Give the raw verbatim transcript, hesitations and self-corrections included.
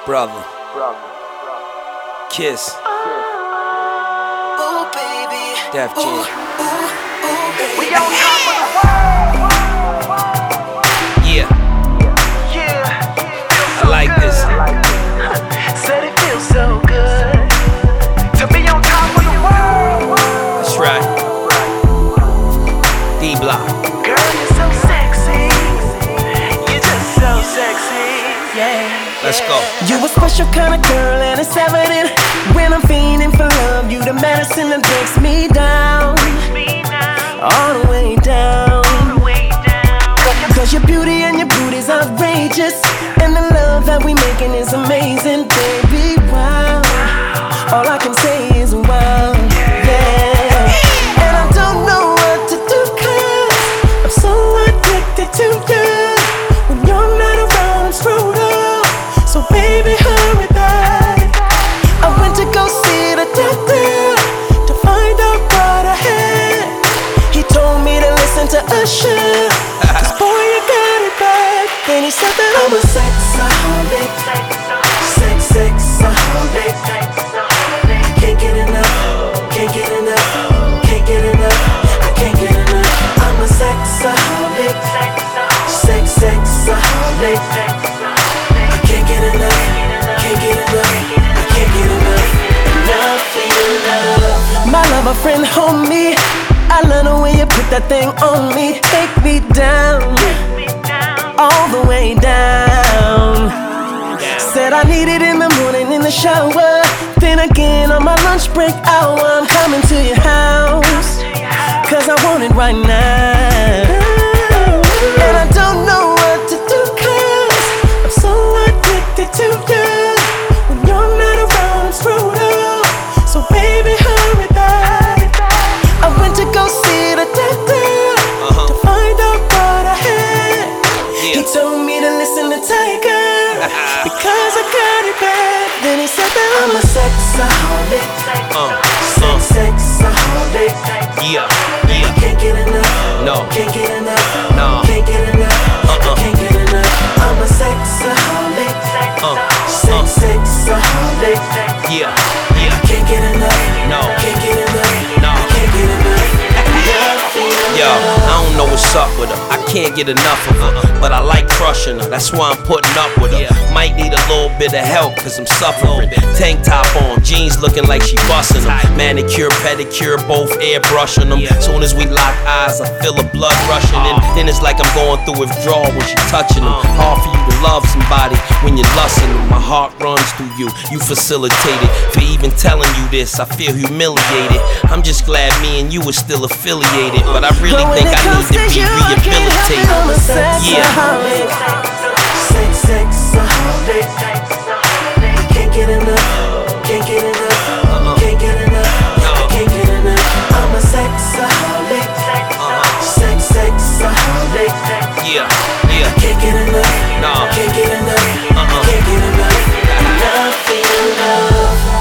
Brother, Kiss, Ooh, baby. Def Jam. Ooh, ooh, ooh, baby. We on top of the world. Yeah, Yeah, I like this. Said it feels so good to be on top of the world. That's right. D-Block. Girl, you're so sexy. You're just so sexy. Yeah. Let's go. You a special kind of girl and it's evident when I'm fiending for love. You the medicine that breaks me down, Me now. all the way down. All the way down. Cause your beauty and your booty's outrageous, and the love that we making is amazing, baby. Wow, all I can say is wow, yeah. And I don't know what to do, cause I'm so addicted to you. When you're not around, I'm screwed up. So baby, hurry back. I went to go see the doctor to find out what I had. He told me to listen to Usher, cause boy, you got it bad. Then he said that I'm a sexaholic, sex, sexaholic. Can't get enough, can't get enough, can't get enough, I can't get enough. I'm a sexaholic, sex, sexaholic. I can't get enough, can't get enough, I can't get enough. Enough ain't enough. My lover friend, homie, I love the way you put that thing on me. Take me down, all the way down. Said I need it in the morning in the shower. Then again on my lunch break hour, I'm coming to your house, cause I want it right now. And I don't know what to do, cause I'm so addicted to you. When you're not around, I'm screwed up. So baby, hurry back. I went to go see the doctor Uh-huh. to find out what I had. He Yeah. told me to listen to Tiger because I got it bad. Then he said that I'm a sexaholic, Uh, sex, uh, sexaholic. yeah, yeah. Can't get enough, No. can't get enough, No. can't get enough, Uh-uh. can't get enough. I'm a sexaholic, Uh, sex, sexaholic. yeah, yeah. Can't get enough, No. can't get enough, No. can't get enough. Enough, Yo, I don't know what's up with her. I can't get enough of her, but I like crushing her. That's why I'm putting up with her. Might need a little bit of help, cause I'm suffering. Tank top on, jeans looking like she busting them. Manicure, pedicure, both airbrushing them. Soon as we lock eyes, I feel the blood rushing in. Then it's like I'm going through withdrawal when she touching them. Hard for you to love somebody when you're lusting them. My heart runs through you, you facilitate it. For even telling you this, I feel humiliated. I'm just glad me and you are still affiliated, but I really But when think it I comes need to to be you, I can't help it, rehabilitated. I'm a Yeah. sexaholic, sex, sexaholic. Can't get enough, can't get enough, can't get enough, I can't get enough. I'm a sexaholic, sex, sexaholic. Yeah, yeah. Can't get enough, No. can't get enough, Uh-uh. can't get enough. Enough ain't enough.